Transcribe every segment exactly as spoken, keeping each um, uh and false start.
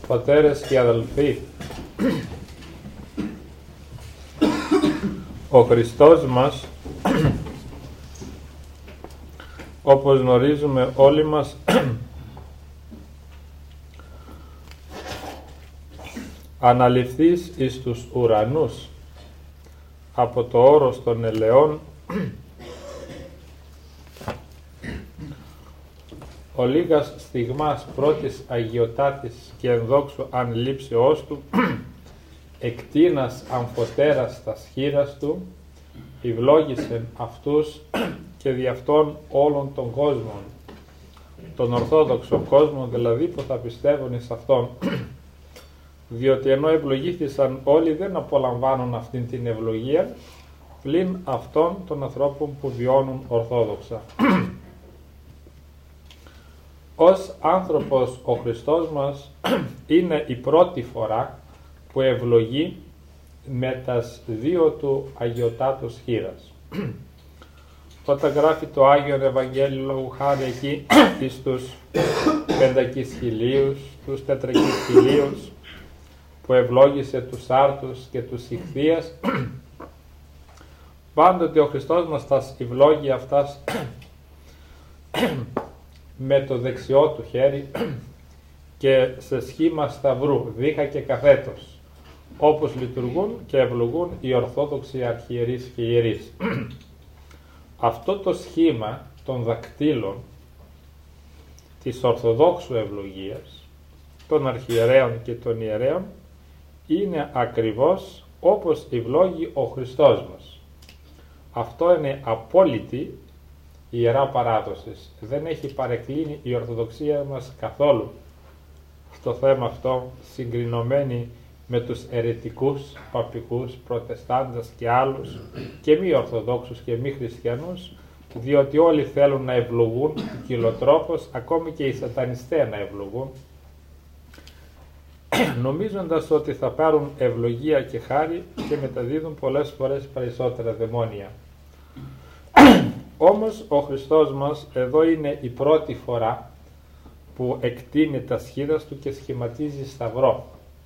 Πατέρες και αδελφοί, ο Χριστός μας, όπως γνωρίζουμε όλοι μας, αναληφθείς εις τους ουρανούς από το όρος των ελαιών, ο λίγας στιγμάς πρώτης αγιωτάτης και ενδόξου ανλήψεώς του, εκτείνας αμφωτέρας τας χείρας του, ευλόγησεν αυτούς και δι' αυτόν όλων των κόσμων, τον Ορθόδοξο κόσμο δηλαδή, που θα πιστεύουν εις αυτόν, διότι ενώ ευλογήθησαν όλοι, δεν απολαμβάνουν αυτήν την ευλογία πλην αυτών των ανθρώπων που βιώνουν ορθόδοξα. Ως άνθρωπος ο Χριστός μας είναι η πρώτη φορά που ευλογεί με τας δύο του αγιωτάτους χείρας. Όταν γράφει το Άγιον Ευαγγέλιο λόγου χάρη εκεί στους πεντακισχυλίους, τους τετρακισχυλίους, που ευλόγησε τους άρτους και τους ιχθύας, πάντοτε ο Χριστός μας τα ευλόγει αυτάς με το δεξιό του χέρι και σε σχήμα σταυρού, δίχα και καθέτος, όπως λειτουργούν και ευλογούν οι Ορθόδοξοι αρχιερείς και ιερείς. Αυτό το σχήμα των δακτύλων της Ορθοδόξου ευλογίας, των αρχιερέων και των ιερέων, είναι ακριβώς όπως ευλόγει ο Χριστός μας. Αυτό είναι απόλυτη Ιερά Παράδοση. Δεν έχει παρεκκλίνει η Ορθοδοξία μας καθόλου στο θέμα αυτό, συγκρινωμένη με τους αιρετικούς, παπικούς, προτεστάντες και άλλους και μη Ορθοδόξους και μη Χριστιανούς, διότι όλοι θέλουν να ευλογούν ποικιλοτρόπως, ακόμη και οι σατανιστές να ευλογούν, νομίζοντας ότι θα πάρουν ευλογία και χάρη και μεταδίδουν πολλές φορές περισσότερα δαιμόνια. Όμως ο Χριστός μας εδώ είναι η πρώτη φορά που εκτείνει τα σχήδας του και σχηματίζει σταυρό.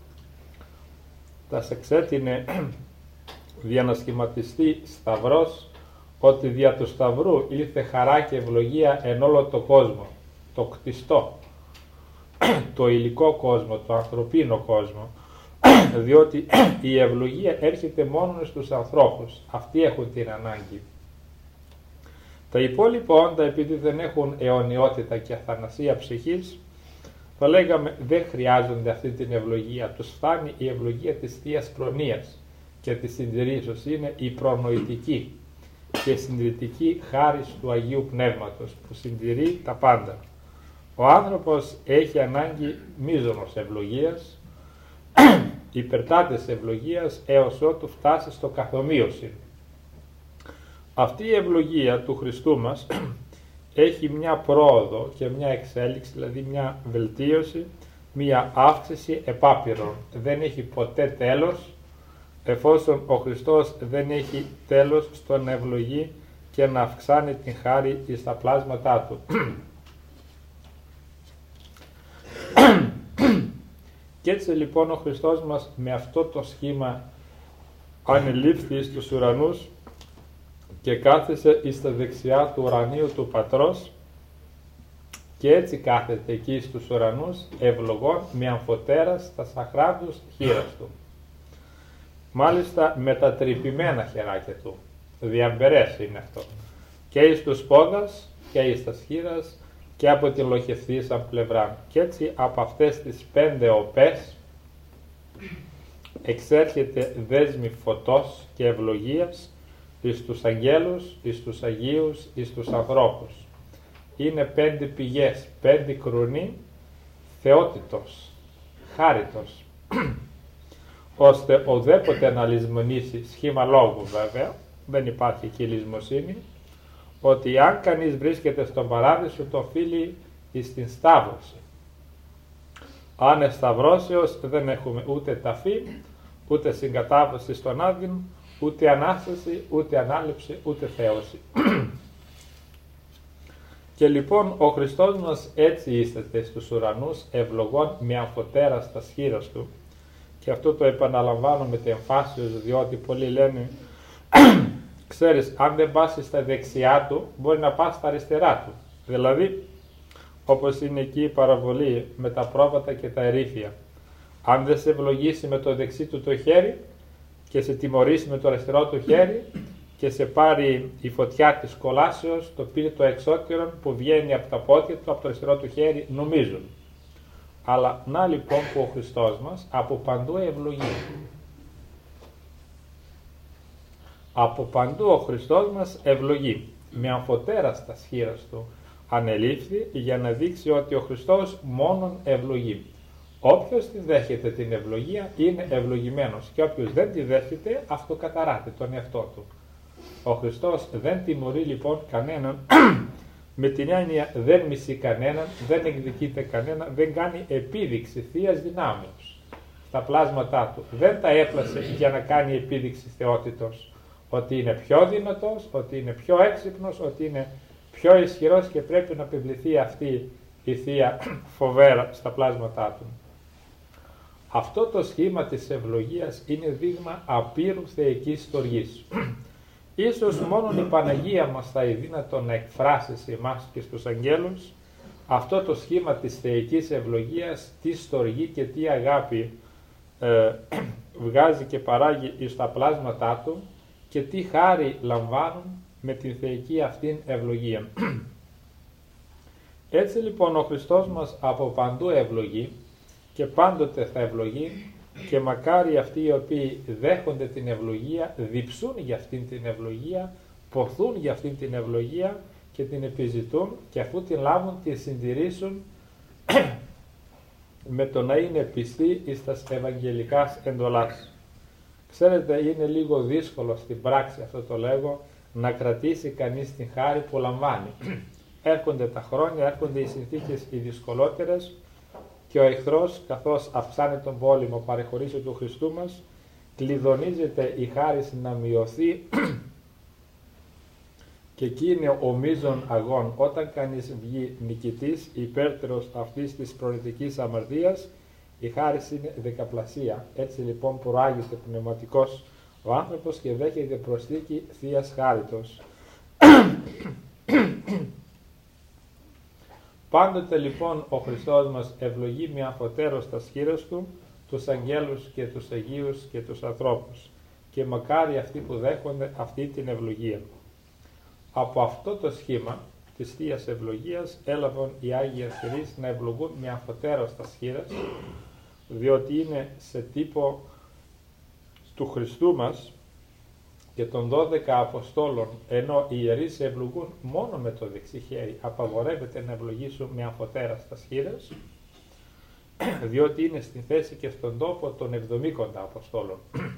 Τα εξέτεινε για να σχηματιστεί σταυρός, ότι δια του σταυρού ήλθε χαρά και ευλογία εν όλο το κόσμο, το κτιστό, το υλικό κόσμο, το ανθρωπίνο κόσμο, διότι η ευλογία έρχεται μόνο στους ανθρώπους, αυτοί έχουν την ανάγκη. Τα υπόλοιπα όντα, επειδή δεν έχουν αιωνιότητα και αθανασία ψυχής, θα λέγαμε δεν χρειάζονται αυτή την ευλογία, τους φτάνει η ευλογία της Θείας Προνοίας και της συντηρήσεως, είναι η προνοητική και συντηρητική χάρις του Αγίου Πνεύματος που συντηρεί τα πάντα. Ο άνθρωπος έχει ανάγκη μείζωνος ευλογίας, υπερτάτες ευλογίας, έως ότου φτάσει στο καθομοίωση. Αυτή η ευλογία του Χριστού μας έχει μια πρόοδο και μια εξέλιξη, δηλαδή μια βελτίωση, μια αύξηση επάπειρον. Δεν έχει ποτέ τέλος, εφόσον ο Χριστός δεν έχει τέλος στο να ευλογεί και να αυξάνει την χάρη στα πλάσματά του. Και έτσι λοιπόν ο Χριστός μας με αυτό το σχήμα ανελήφθη στους ουρανούς και κάθισε εις τα δεξιά του ουρανίου του Πατρός, και έτσι κάθεται εκεί στους ουρανούς ευλογών με αμφωτέρας τα σαχράντους χείρας του. Μάλιστα με τα τρυπημένα χεράκια του, διαμπερές είναι αυτό, και εις τους πόδας και εις τα χείρας και από την λοχευθήσα πλευρά. Και έτσι από αυτές τις πέντε οπές εξέρχεται δέσμη φωτός και ευλογίας εις τους αγγέλους, εις τους Αγίους, εις τους ανθρώπους. Είναι πέντε πηγές, πέντε κρουνοί, θεότητος, χάριτος, ώστε οδέποτε να λησμονήσει, σχήμα λόγου βέβαια, δεν υπάρχει εκεί λησμοσύνη, ότι αν κανείς βρίσκεται στον παράδεισο το οφείλει εις την σταύρωση. Αν εσταυρώσεως δεν έχουμε ούτε ταφή, ούτε συγκατάβωση στον άδειν, ούτε Ανάσταση, ούτε Ανάληψη, ούτε Θέωση. Και λοιπόν ο Χριστός μας έτσι ίσταται στους ουρανούς, ευλογών με αμφωτέρα στα σχήρας του. Και αυτό το επαναλαμβάνω με την εμφάσεως, διότι πολλοί λένε ξέρεις, αν δεν πας στα δεξιά του, μπορεί να πας στα αριστερά του. Δηλαδή, όπως είναι εκεί η παραβολή με τα πρόβατα και τα ερήφια. Αν δεν σε ευλογήσει με το δεξί του το χέρι και σε τιμωρήσει με το αριστερό του χέρι και σε πάρει η φωτιά της κολάσεως, το πήρε το εξώτερο που βγαίνει από τα πόδια του, από το αριστερό του χέρι, νομίζουν. Αλλά να λοιπόν που ο Χριστός μας από παντού ευλογεί. Από παντού ο Χριστός μας ευλογεί. Με αμφωτέρα στα σχήρας του ανελήφθη για να δείξει ότι ο Χριστός μόνον ευλογεί. Όποιος τη δέχεται την ευλογία είναι ευλογημένος και όποιος δεν τη δέχεται αυτοκαταράται τον εαυτό του. Ο Χριστός δεν τιμωρεί λοιπόν κανέναν με την έννοια δεν μισεί κανέναν, δεν εκδικείται κανέναν, δεν κάνει επίδειξη θείας δυνάμεως στα πλάσματά του. Δεν τα έπλασε για να κάνει επίδειξη θεότητος, ότι είναι πιο δυνατός, ότι είναι πιο έξυπνος, ότι είναι πιο ισχυρός και πρέπει να επιβληθεί αυτή η θεία φοβέρα στα πλάσματά του. Αυτό το σχήμα της ευλογίας είναι δείγμα απείρου θεϊκής στοργής. Ίσως μόνο η Παναγία μας θα είναι δυνατόν να εκφράσει σε εμάς και στους αγγέλους αυτό το σχήμα της θεϊκής ευλογίας, τι στοργή και τι αγάπη ε, βγάζει και παράγει στα πλάσματά του και τι χάρη λαμβάνουν με την θεϊκή αυτήν ευλογία. Έτσι λοιπόν ο Χριστός μας από παντού ευλογεί και πάντοτε θα ευλογεί και μακάρι αυτοί οι οποίοι δέχονται την ευλογία, διψούν για αυτήν την ευλογία, ποθούν για αυτήν την ευλογία και την επιζητούν και αφού την λάβουν την συντηρήσουν με το να είναι πιστοί εις τας ευαγγελικάς εντολάς. Ξέρετε, είναι λίγο δύσκολο στην πράξη, αυτό το λέγω, να κρατήσει κανείς την χάρη που λαμβάνει. Έρχονται τα χρόνια, έρχονται οι συνθήκες οι δυσκολότερες και ο εχθρός, καθώς αυξάνει τον πόλεμο παρεχωρήσει του Χριστού μας, κλειδονίζεται η χάρις να μειωθεί και εκεί είναι ο μείζων αγών. Όταν κανείς βγει νικητής, υπέρτερος αυτής της προαιρετικής αμαρτίας, η χάρις είναι δεκαπλασία. Έτσι λοιπόν προάγεται πνευματικός ο άνθρωπος και δέχεται προσθήκη θείας χάριτος. Πάντοτε λοιπόν ο Χριστός μας ευλογεί με αμφωτέρως τα σχήρας του τους αγγέλους και τους Αγίους και τους ανθρώπους και μακάρι αυτοί που δέχονται αυτή την ευλογία. Από αυτό το σχήμα της θείας ευλογίας έλαβαν οι Άγιοι Αρχιερείς να ευλογούν με αμφωτέρως τα σχήρας, διότι είναι σε τύπο του Χριστού μας και των δώδεκα Αποστόλων, ενώ οι ιερείς ευλογούν μόνο με το δεξί χέρι, απαγορεύεται να ευλογήσουν με αμφωτέρα στα σχήρας, διότι είναι στη θέση και στον τόπο των εβδομήκοντα Αποστόλων.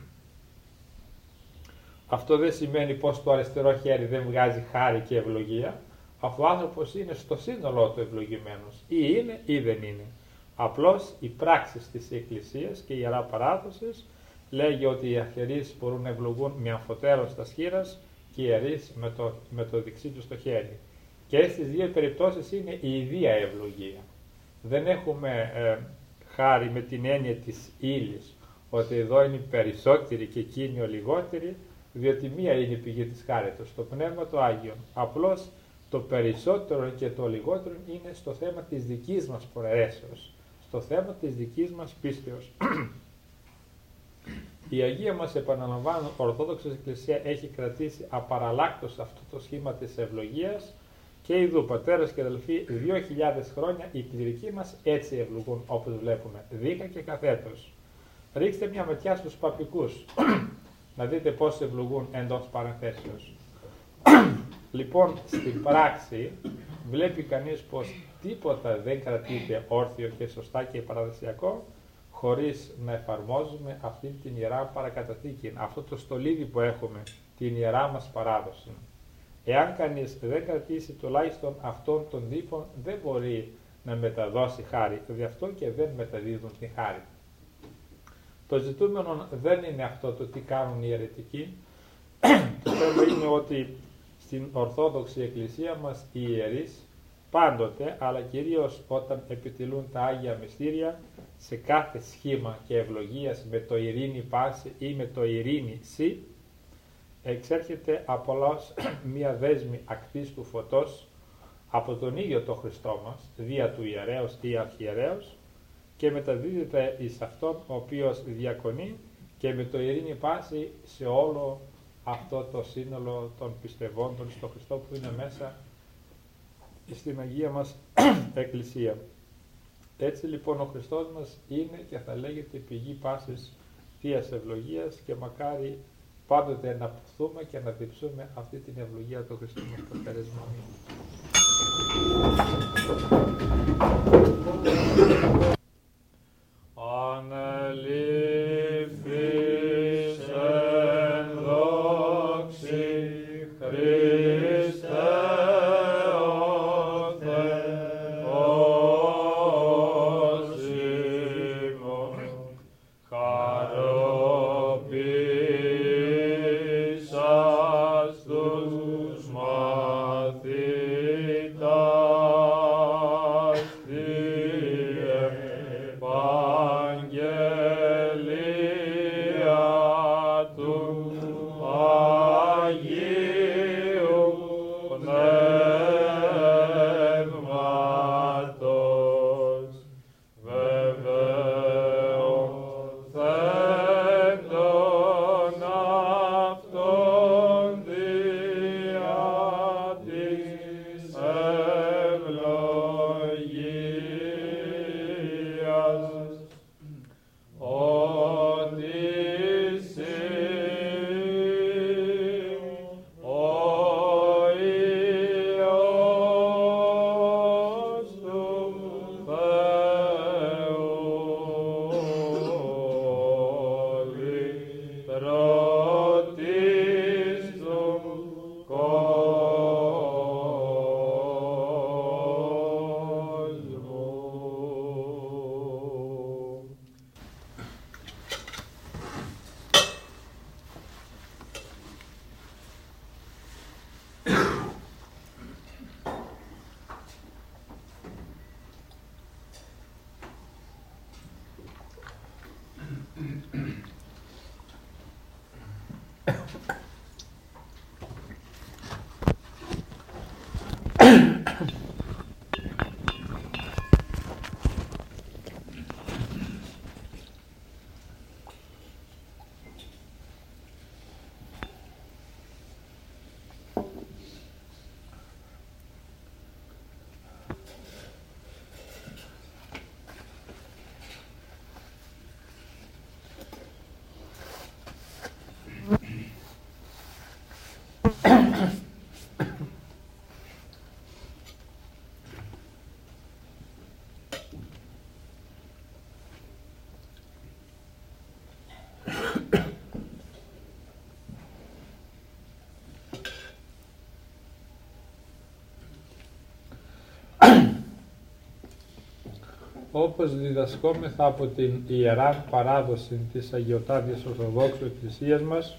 Αυτό δεν σημαίνει πως το αριστερό χέρι δεν βγάζει χάρη και ευλογία, αφού ο άνθρωπος είναι στο σύνολό του ευλογημένος, ή είναι ή δεν είναι. Απλώς οι πράξεις της Εκκλησίας και η Ιερά Παράδοσης λέγει ότι οι αρχιερείς μπορούν να ευλογούν με αμφωτέρως στα σχήρας και οι ιερείς με το, με το δεξί του στο χέρι. Και στις δύο περιπτώσεις είναι η ιδία ευλογία. Δεν έχουμε ε, χάρη με την έννοια της ύλης, ότι εδώ είναι περισσότεροι και εκείνοι ο λιγότεροι, διότι μία είναι η πηγή της χάριτος, το Πνεύμα το Άγιον. Απλώς το περισσότερο και το λιγότερο είναι στο θέμα της δικής μας προαιρέσεως, στο θέμα της δικής μας πίστεως. Η Αγία μας, επαναλαμβάνω, Ορθόδοξη Εκκλησία έχει κρατήσει απαραλλάκτως αυτό το σχήμα της ευλογίας και ειδού πατέρες και αδελφοί δύο χιλιάδες χρόνια οι κληρικοί μας έτσι ευλογούν, όπως βλέπουμε, δίκα και καθέτος. Ρίξτε μια ματιά στους παπικούς, να δείτε πώς ευλογούν εντός παραθέσεως. Λοιπόν, στην πράξη βλέπει κανείς πως τίποτα δεν κρατείται όρθιο και σωστά και παραδοσιακό χωρίς να εφαρμόζουμε αυτή την Ιερά Παρακαταθήκη, αυτό το στολίδι που έχουμε, την Ιερά μας παράδοση. Εάν κανείς δεν κρατήσει τουλάχιστον αυτόν τον τύπο, δεν μπορεί να μεταδώσει χάρη, γι' αυτό και δεν μεταδίδουν τη χάρη. Το ζητούμενο δεν είναι αυτό το τι κάνουν οι αιρετικοί, το θέμα είναι ότι στην Ορθόδοξη Εκκλησία μας οι ιερείς πάντοτε, αλλά κυρίως όταν επιτελούν τα Άγια Μυστήρια, σε κάθε σχήμα και ευλογίας με το ειρήνη πάση ή με το ειρήνη σι, εξέρχεται απλώς μία δέσμη ακτής του φωτός από τον ίδιο το Χριστό μας, δια του ιερέως ή αρχιερέως, και μεταδίδεται εις αυτόν ο οποίος διακονεί και με το ειρήνη πάση σε όλο αυτό το σύνολο των πιστευόντων στο Χριστό που είναι μέσα στην Αγία μας Εκκλησία. Έτσι λοιπόν ο Χριστός μας είναι και θα λέγεται πηγή πάσης Θείας ευλογίας, και μακάρι πάντοτε να ποθούμε και να διψούμε αυτή την ευλογία του Χριστού μας προκαρεσμό. Ανελήφθης εν δόξη Χριστέ ο Θεός ημών, χαροποίησας τους μαθητάς Ευαγγελία του Αγίου Πνεύματος, βεβαιωθέντων αυτόν δια της ευλογίας, ότι εσύ ο Υιός του Θεού λυτρωτής του κόσμου. Όπως διδασκόμεθα από την Ιερά Παράδοση της Αγιοτάτης Ορθοδόξου Εκκλησίας μας,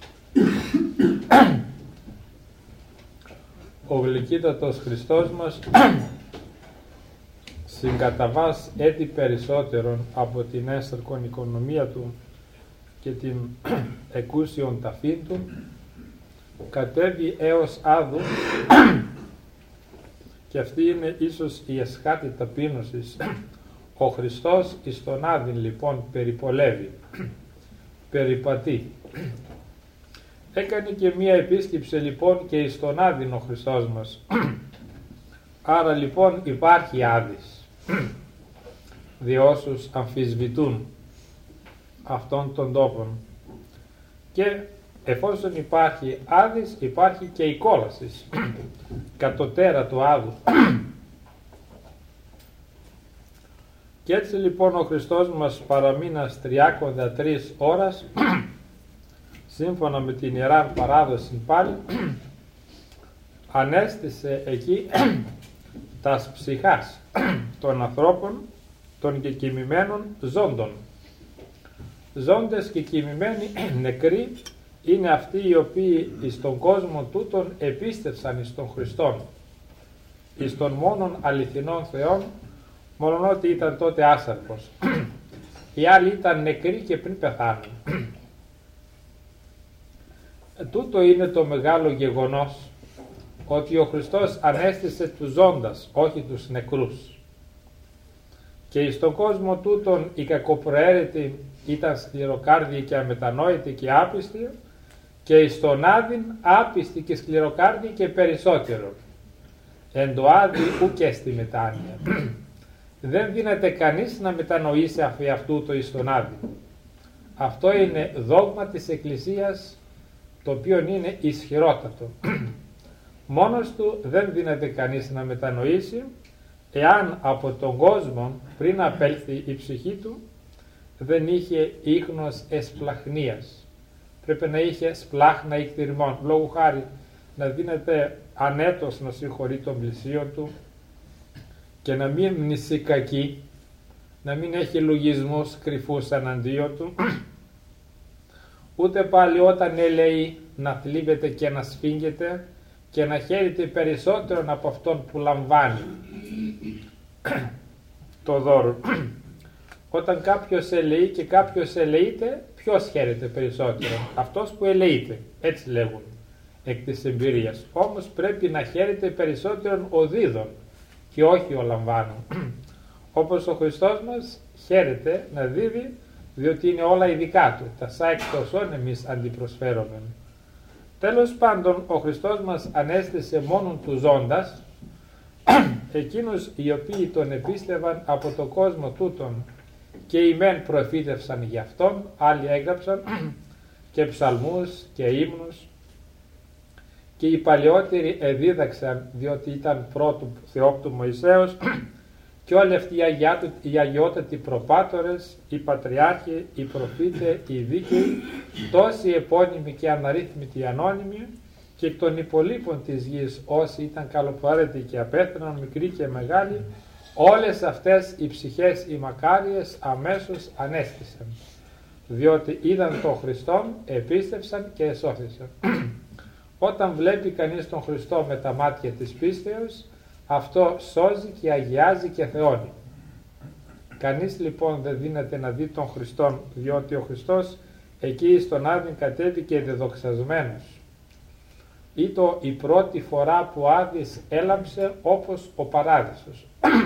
ο γλυκύτατος Χριστός μας συγκαταβάς έτη περισσότερον από την έστερκον οικονομία του και την εκούσιον ταφήν του, κατέβη έως Άδου, και αυτή είναι ίσως η εσχάτη ταπείνωσης. Ο Χριστός εις τον Άδην λοιπόν περιπολεύει, περιπατεί. Έκανε και μία επίσκεψη λοιπόν και εις τον Άδην ο Χριστός μας. Άρα λοιπόν υπάρχει Άδης, διόσους αμφισβητούν αυτών των τόπων. Και εφόσον υπάρχει Άδης, υπάρχει και η κόλαση κατωτέρα του Άδου. Και έτσι λοιπόν ο Χριστός μας παραμείνας τριάκοντα τρεις ώρας, σύμφωνα με την Ιερά Παράδοση πάλι, ανέστησε εκεί τας ψυχάς των ανθρώπων, των και κοιμημένων ζώντων. Ζώντες και κοιμημένοι νεκροί είναι αυτοί οι οποίοι εις τον κόσμο τούτον επίστευσαν εις τον Χριστόν εις των μόνον αληθινών Θεών, μόλον ότι ήταν τότε άσαρκος. Οι άλλοι ήταν νεκροί και πριν πεθάνουν. Τούτο είναι το μεγάλο γεγονός, ότι ο Χριστός ανέστησε τους ζώντας, όχι τους νεκρούς. Και εις τον κόσμο τούτον οι κακοπροαίρετοι ήταν σκληροκάρδιοι και αμετανόητοι και άπιστοι, και εις τον άδειν άπιστοι και σκληροκάρδιοι και περισσότερο. Εν το άδει ουκ στη μετάνοια. Δεν δύναται κανείς να μετανοήσει αφ' αυτού το εις τον άδει. Αυτό είναι δόγμα της Εκκλησίας, το οποίο είναι ισχυρότατο. Μόνος του δεν δύναται κανείς να μετανοήσει, εάν από τον κόσμο πριν απέλθει η ψυχή του δεν είχε ίχνος εσπλαχνίας. Πρέπει να είχε σπλάχνα ικτηρμών, λόγου χάρη να δίνεται ανέτος να συγχωρεί τον πλησίον του και να μην μνησεί κακή, να μην έχει λογισμούς κρυφούς εναντίον του, ούτε πάλι όταν έλεει να θλίβεται και να σφίγγεται και να χαίρεται περισσότερο από αυτόν που λαμβάνει το δώρο. Όταν κάποιος ελεεί και κάποιος ελεείται, ποιος χαίρεται περισσότερο? Αυτός που ελεείται, έτσι λέγουν εκ της εμπειρίας. Όμως πρέπει να χαίρεται περισσότερο ο δίδων και όχι ο λαμβάνων. Όπως ο Χριστός μας χαίρεται να δίδει, διότι είναι όλα ειδικά του, τα σα εκτοσών εμείς αντιπροσφέρομεν. Τέλος πάντων, ο Χριστός μας ανέστησε μόνον του ζώντας, εκείνους οι οποίοι τον επίστευαν από το κόσμο τούτον, και οι μεν προφήτευσαν γι' αυτόν, άλλοι έγραψαν και ψαλμούς και ύμνους, και οι παλαιότεροι εδίδαξαν, διότι ήταν πρώτου Θεόπτου Μωυσέως, και όλοι αυτοί οι αγιότατοι προπάτορες, οι πατριάρχοι, οι προφήτε, οι δίκαιοι, τόσοι επώνυμοι και αναρρύθμιτοι ανώνυμοι, και εκ των υπολείπων της γης όσοι ήταν καλοπροαίρετοι και απέθαναν, μικροί και μεγάλοι, όλες αυτές οι ψυχές οι μακάριες αμέσως ανέστησαν, διότι είδαν τον Χριστόν, επίστευσαν και εσώθησαν. Όταν βλέπει κανείς τον Χριστό με τα μάτια της πίστεως, αυτό σώζει και αγιάζει και θεώνει. Κανείς λοιπόν δεν δύναται να δει τον Χριστόν, διότι ο Χριστός εκεί στον Άδην κατέβηκε δεδοξασμένος. Ήτο η πρώτη φορά που ο Άδης έλαμψε όπως ο παράδεισος.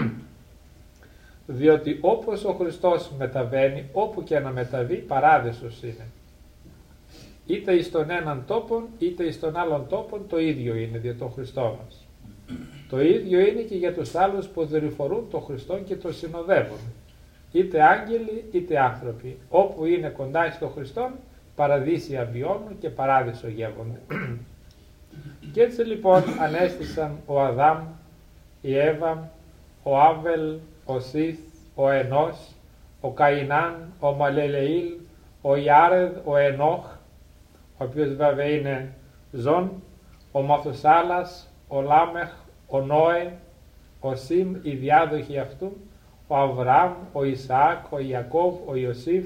Διότι όπως ο Χριστός μεταβαίνει, όπου και να μεταβεί, παράδεισος είναι. Είτε εις τον έναν τόπον, είτε εις τον άλλον τόπον, το ίδιο είναι για τον Χριστό μας. Το ίδιο είναι και για τους άλλους που δορυφορούν τον Χριστό και τον συνοδεύουν. Είτε άγγελοι είτε άνθρωποι. Όπου είναι κοντά στον Χριστό, παραδείσια βιώνουν και παράδεισο γεύονται. Και έτσι λοιπόν ανέστησαν ο Αδάμ, η Εύα, ο Άβελ, ο Σίθ, ο Ενός, ο Καϊνάν, ο Μαλελεήλ, ο Ιάρεδ, ο Ενόχ, ο οποίος βέβαια είναι ζών, ο Μαθουσάλας, ο Λάμεχ, ο Νόε, ο Σιμ, οι διάδοχοι αυτού, ο Αβραάμ, ο Ισαάκ, ο Ιακώβ, ο Ιωσήφ,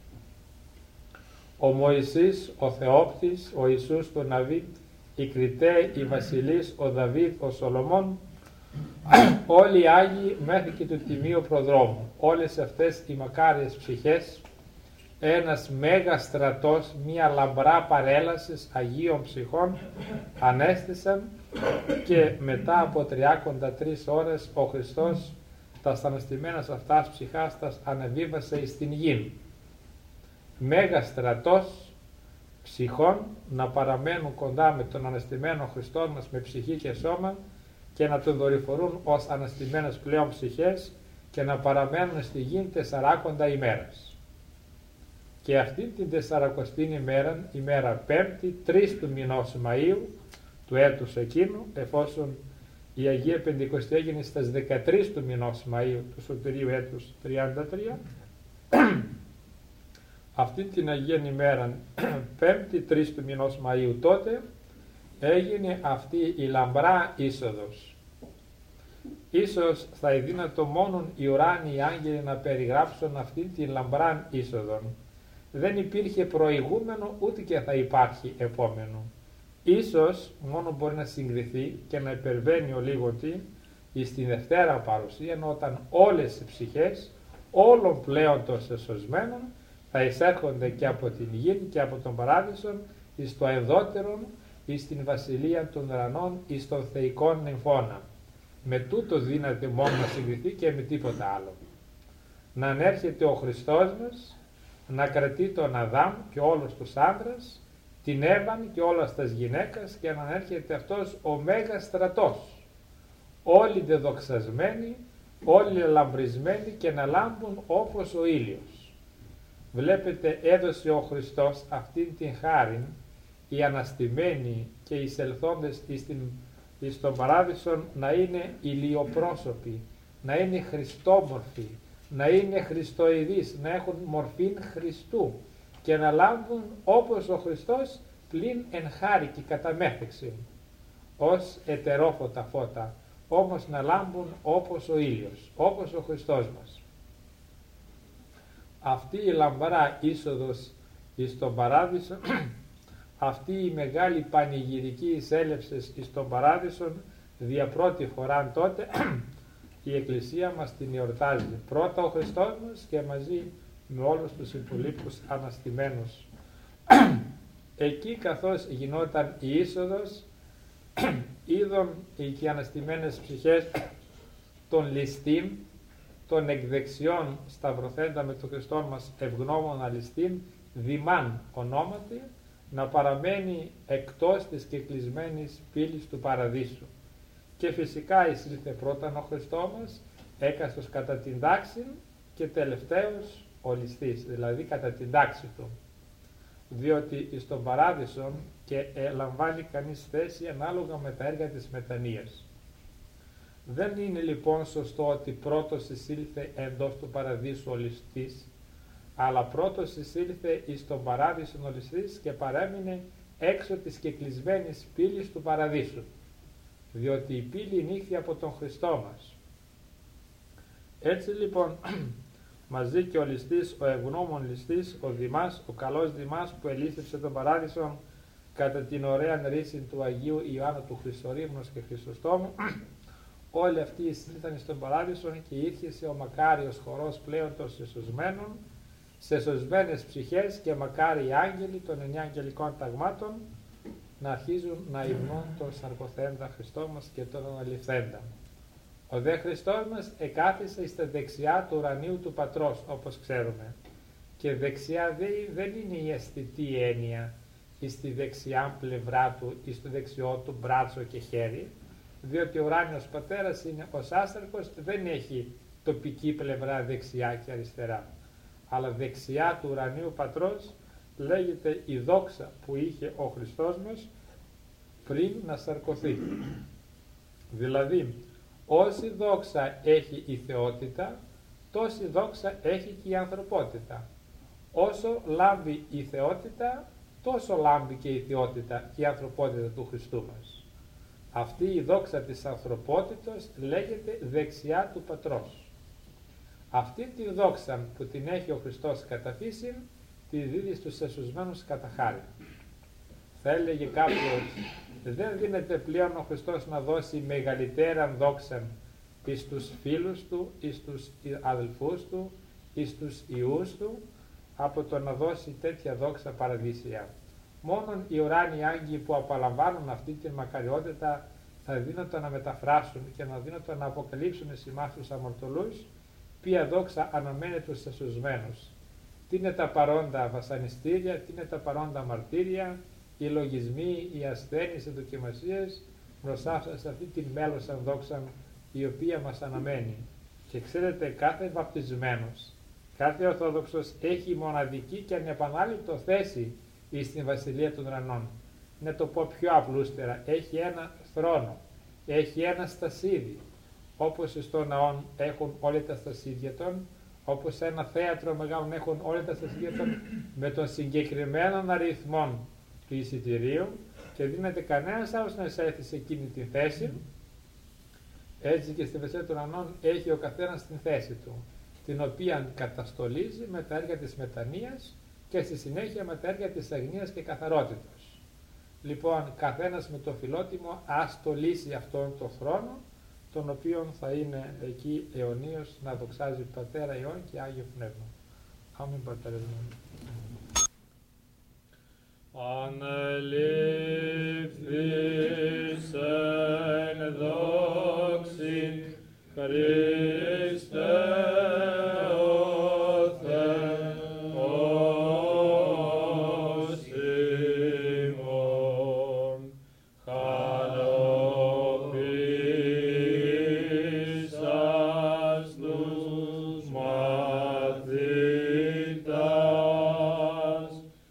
ο Μωυσής, ο Θεόπτης, ο Ιησούς του Ναβί, οι Κριτέ, οι Βασιλείς, ο Δαβίδ, ο Σολομών, όλοι οι Άγιοι μέχρι και του Τιμίου Προδρόμου. Όλες αυτές οι μακάριες ψυχές, ένας μέγας στρατός, μία λαμπρά παρέλαση Αγίων ψυχών ανέστησαν, και μετά από τριάκοντα τρεις ώρες ο Χριστός τα αναστημένα αυτάς ψυχάς τα ανεβίβασε εις την γη. Μέγας στρατός ψυχών να παραμένουν κοντά με τον αναστημένο Χριστό μας με ψυχή και σώμα και να τον δορυφορούν ως αναστημένες πλέον ψυχές και να παραμένουν στη γη τεσσαράκοντα ημέρας. Και αυτή την τεσσαρακοστή ημέρα, ημέρα πέμπτη, τρεις του μηνός Μαΐου του έτους εκείνου, εφόσον η Αγία Πεντηκοστή έγινε στις δεκατρείς του μηνός Μαΐου του σωτηρίου έτους τριάντα τρία, αυτή την Αγία ημέρα, πέμπτη, τρεις του μηνός Μαΐου τότε, έγινε αυτή η λαμπρά είσοδος. Ίσως θα εδύνατο μόνον οι ουράνιοι άγγελοι να περιγράψουν αυτή την λαμπρά είσοδον. Δεν υπήρχε προηγούμενο ούτε και θα υπάρχει επόμενο. Ίσως μόνο μπορεί να συγκριθεί και να υπερβαίνει ο λίγο τι εις την Δευτέρα παρουσία, όταν όλες οι ψυχές όλων πλέον των σεσωσμένων θα εισέρχονται και από την γη και από τον παράδεισον εις το αεδότερον, εις την βασιλεία των ουρανών, εις των θεϊκών νυμφώνα. Με τούτο δύναται μόνο να συγκριθεί και με τίποτα άλλο. Να ανέρχεται ο Χριστός μας, να κρατεί τον Αδάμ και όλους τους άντρας, την Εύαν και όλας τας γυναίκας, και να ανέρχεται αυτός ο Μέγας στρατός, όλοι δεδοξασμένοι, όλοι λαμπρισμένοι και να λάμπουν όπως ο ήλιος. Βλέπετε, έδωσε ο Χριστός αυτήν την χάριν, οι αναστημένοι και οι εισελθόντες εις, την, εις τον παράδεισον να είναι ηλιοπρόσωποι, να είναι χριστόμορφοι, να είναι χριστοειδείς, να έχουν μορφήν Χριστού και να λάμπουν όπως ο Χριστός, πλην εν χάρη και κατά μέθεξη, ως ετερόφωτα φώτα, όμως να λάμπουν όπως ο ήλιος, όπως ο Χριστός μας. Αυτή η λαμπρά είσοδος εις τον παράδεισο, αυτή η μεγάλη πανηγυρική εισέλευση εις τον παράδεισον, δια πρώτη φορά τότε η Εκκλησία μας την εορτάζει. Πρώτα ο Χριστός μας και μαζί με όλους τους υπολείπους αναστημένους. Εκεί καθώς γινόταν η είσοδος, είδον οι αναστημένες ψυχές των ληστήν, των εκδεξιών σταυρωθέντα με τον Χριστό μας ευγνώμονα ληστήν, δημάν ονόματι, να παραμένει εκτός της κεκλεισμένης πύλης του παραδείσου. Και φυσικά εισήλθε πρώτα ο Χριστό μας, έκαστος κατά την τάξη, και τελευταίος ο ληστής, δηλαδή κατά την τάξη του. Διότι εις τον παράδεισο και ε, λαμβάνει κανείς θέση ανάλογα με τα έργα της μετανοίας. Δεν είναι λοιπόν σωστό ότι πρώτος εισήλθε εντός του παραδείσου ο ληστής, αλλά πρώτος εισήλθε εις τον παράδεισο ο ληστής και παρέμεινε έξω της κεκλεισμένης πύλης του παραδείσου, διότι η πύλη νύχθη από τον Χριστό μας. Έτσι λοιπόν μαζί και ο ληστής, ο ευγνώμων ληστής, ο Δημάς, ο καλός Δημάς που ελίστευσε τον παράδεισο κατά την ωραία ρίση του Αγίου Ιωάννου του Χριστορύμνος και Χριστοστόμου, όλοι αυτοί εισήλθαν στον παράδεισο και ήρχεσε ο μακάριος χορός πλέον των σεσωσμένων, σεσωσμένες ψυχές και μακάριοι άγγελοι των εννιά αγγελικών ταγμάτων να αρχίζουν να υμνούν τον σαρκοθέντα Χριστό μας και τον αναληφθέντα. Ο δε Χριστός μας εκάθισε στα δεξιά του ουρανίου του Πατρός, όπως ξέρουμε, και δεξιά δεν είναι η αισθητή έννοια εις τη δεξιά πλευρά του ή στο δεξιό του μπράτσο και χέρι, διότι ο ουράνιος Πατέρας είναι ως άσταρκος, δεν έχει τοπική πλευρά δεξιά και αριστερά, αλλά δεξιά του ουρανίου Πατρός λέγεται η δόξα που είχε ο Χριστός μας πριν να σαρκωθεί. Δηλαδή, όση δόξα έχει η θεότητα, τόση δόξα έχει και η ανθρωπότητα. Όσο λάμπει η θεότητα, τόσο λάμπει και η θεότητα και η ανθρωπότητα του Χριστού μας. Αυτή η δόξα της ανθρωπότητος λέγεται δεξιά του Πατρός. Αυτή τη δόξα που την έχει ο Χριστός κατά φύσιν, τη δίδει στους εσωσμένους κατά χάρη. Θα έλεγε κάποιος, δεν δίνεται πλέον ο Χριστός να δώσει μεγαλύτεραν δόξαν εις τους φίλους του, εις τους αδελφούς του, εις τους ιούς του, από το να δώσει τέτοια δόξα παραδείσια. Μόνον οι ουράνιοι άγγιοι που απολαμβάνουν αυτή την μακαριότητα θα δίνονται να μεταφράσουν και να δίνονται να αποκαλύψουν εις εμάς τους αμαρτωλούς ποια δόξα αναμένεται στους εσωσμένους. Τι είναι τα παρόντα βασανιστήρια, τι είναι τα παρόντα μαρτύρια, οι λογισμοί, οι ασθένειες, οι δοκιμασίες μπροστά σε αυτή την μέλωσαν δόξα η οποία μας αναμένει. Και ξέρετε, κάθε βαπτισμένος, κάθε Ορθόδοξος έχει μοναδική και ανεπανάληπτο θέση στην Βασιλεία των Ουρανών. Να το πω πιο απλούστερα, έχει ένα θρόνο, έχει ένα στασίδι, όπως στο ναό έχουν όλα τα στασίδια των, όπως σε ένα θέατρο μεγάλο έχουν όλα τα στασίδια των με τον συγκεκριμένο αριθμό του εισιτηρίου και δίνεται κανένας άλλος να εισέλθει σε εκείνη τη θέση. Έτσι και στη Βασιλεία των Ουρανών έχει ο καθένας την θέση του, την οποία καταστολίζει με τα έργα της μετανοίας και στη συνέχεια με τα έργα της αγνίας και καθαρότητος. Λοιπόν, καθένας με το φιλότιμο ας το λύσει αυτόν τον θρόνο τον οποίον θα είναι εκεί αιωνίως να δοξάζει Πατέρα Υιόν και Άγιο Πνεύμα. Αμήν, Πατέρα μου. Ανελήφθης εν δόξη Χριστέ ο Θεός ημών, χαροποίησας τους μαθητάς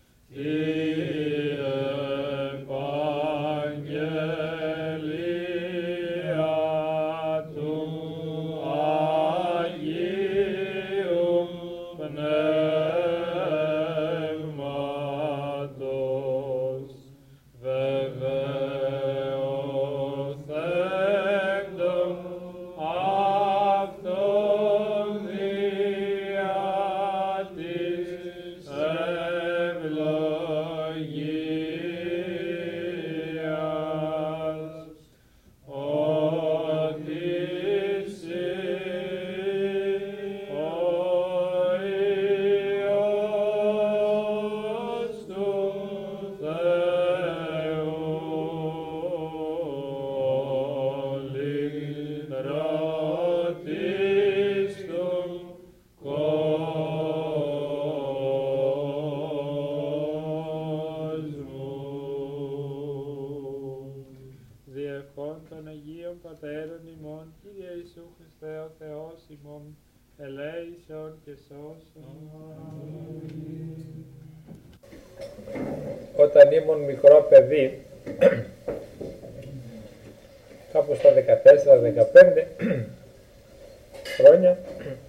των Αγίων Πατέρων ημών, Κύριε Ιησού Χριστέ ο Θεός ημών, ελέησον και σώσον. Όταν ήμουν μικρό παιδί, κάπου στα δεκατέσσερα δεκαπέντε χρόνια,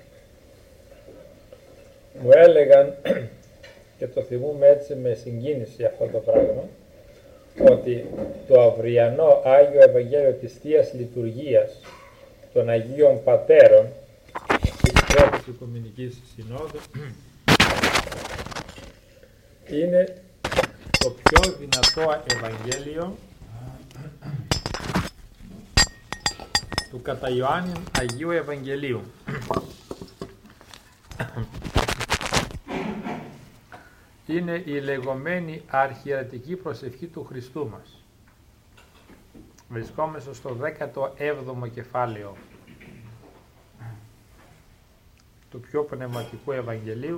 μου έλεγαν, και το θυμούμαι έτσι με συγκίνηση αυτό το πράγμα, ότι το αυριανό Άγιο Ευαγγέλιο της Θείας Λειτουργίας των Αγίων Πατέρων της Πρώτης Οικουμενικής Συνόδου είναι το πιο δυνατό Ευαγγέλιο του κατά Ιωάννην Αγίου Ευαγγελίου. Είναι η λεγόμενη αρχιερατική προσευχή του Χριστού μας. Βρισκόμαστε στο δέκατο έβδομο κεφάλαιο του πιο πνευματικού Ευαγγελίου.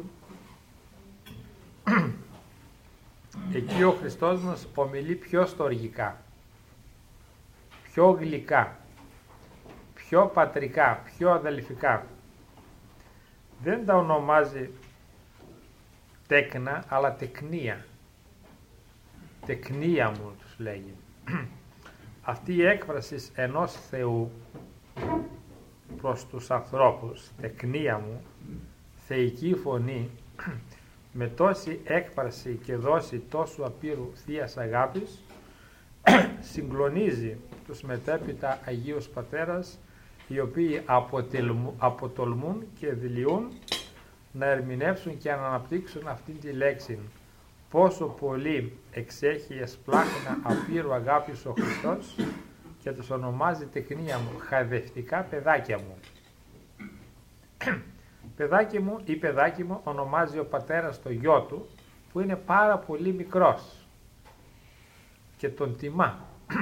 Εκεί ο Χριστός μας ομιλεί πιο στοργικά, πιο γλυκά, πιο πατρικά, πιο αδελφικά. Δεν τα ονομάζει τέκνα, αλλά τεκνία. Τεκνία μου τους λέγει. Αυτή η έκφραση ενός Θεού προς τους ανθρώπους, τεκνία μου, θεϊκή φωνή, με τόση έκφραση και δόση τόσου απείρου θείας αγάπης, συγκλονίζει τους μετέπειτα Αγίους Πατέρας, οι οποίοι αποτολμούν και δηλιούν να ερμηνεύσουν και να αναπτύξουν αυτήν τη λέξη. Πόσο πολύ εξέχει εσπλάχνα απείρου αγάπης ο Χριστός και τους ονομάζει τεκνία μου, χαδευτικά παιδάκια μου. Παιδάκι μου ή παιδάκι μου ονομάζει ο πατέρας το γιο του, που είναι πάρα πολύ μικρός και τον τιμά.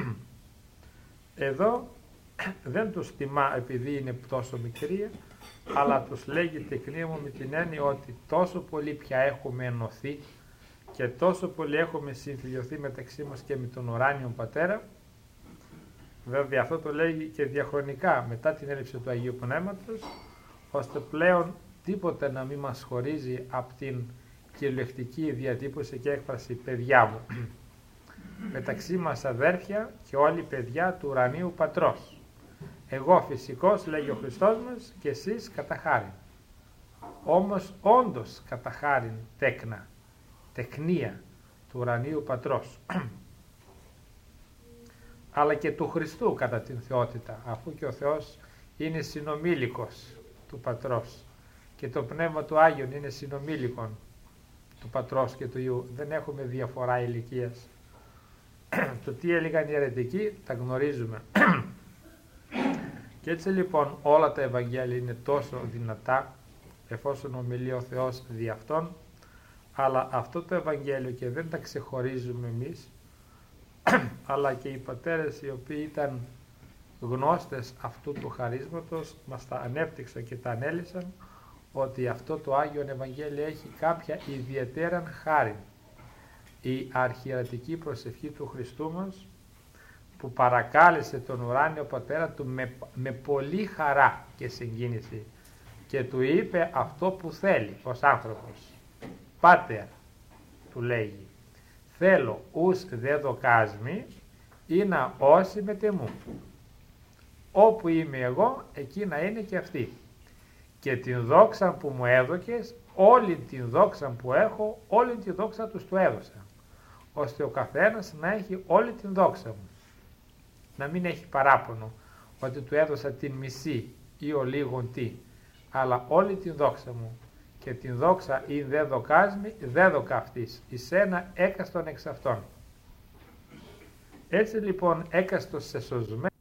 Εδώ δεν τους τιμά επειδή είναι τόσο μικροί, αλλά τους λέγει τεκνία μου με την έννοια ότι τόσο πολύ πια έχουμε ενωθεί και τόσο πολύ έχουμε συμφιλειωθεί μεταξύ μας και με τον ουράνιο Πατέρα. Βέβαια αυτό το λέγει και διαχρονικά μετά την έλευση του Αγίου Πνεύματος, ώστε πλέον τίποτε να μην μας χωρίζει από την κυριολεκτική διατύπωση και έκφραση παιδιά μου. Μεταξύ μας αδέρφια και όλοι παιδιά του ουρανίου Πατρός. Εγώ φυσικός, λέγει ο Χριστός μας, και εσείς κατά χάριν. Όμως όντως κατά χάριν τέκνα, τεκνία του ουρανίου Πατρός. Αλλά και του Χριστού κατά την θεότητα, αφού και ο Θεός είναι συνομήλικος του Πατρός και το Πνεύμα του Άγιον είναι συνομήλικον του Πατρός και του Υιού. Δεν έχουμε διαφορά ηλικίας. Το τι έλεγαν οι αιρετικοί τα γνωρίζουμε. Και έτσι λοιπόν όλα τα Ευαγγέλια είναι τόσο δυνατά, εφόσον ομιλεί ο Θεός δι' αυτόν, αλλά αυτό το Ευαγγέλιο, και δεν τα ξεχωρίζουμε εμείς, αλλά και οι πατέρες οι οποίοι ήταν γνώστες αυτού του χαρίσματος μας τα ανέπτυξαν και τα ανέλυσαν, ότι αυτό το Άγιον Ευαγγέλιο έχει κάποια ιδιαίτερα χάρη. Η αρχιερατική προσευχή του Χριστού μας, που παρακάλεσε τον ουράνιο πατέρα του με, με πολύ χαρά και συγκίνηση και του είπε αυτό που θέλει ως άνθρωπος. Πάτερ, του λέγει, θέλω ους δε δοκάσμη ή να όσοι με τεμού. Όπου είμαι εγώ, εκεί να είναι και αυτή. Και την δόξα που μου έδωκες, όλη την δόξα που έχω, όλη την δόξα τους του έδωσα, ώστε ο καθένας να έχει όλη την δόξα μου. Να μην έχει παράπονο ότι του έδωσα την μισή ή ο λίγον τι, αλλά όλη την δόξα μου. Και την δόξα ή δε δοκάσμη, δε δοκα αυτής, εις ένα έκαστον εξ αυτών. Έτσι λοιπόν έκαστος σε σωσμένο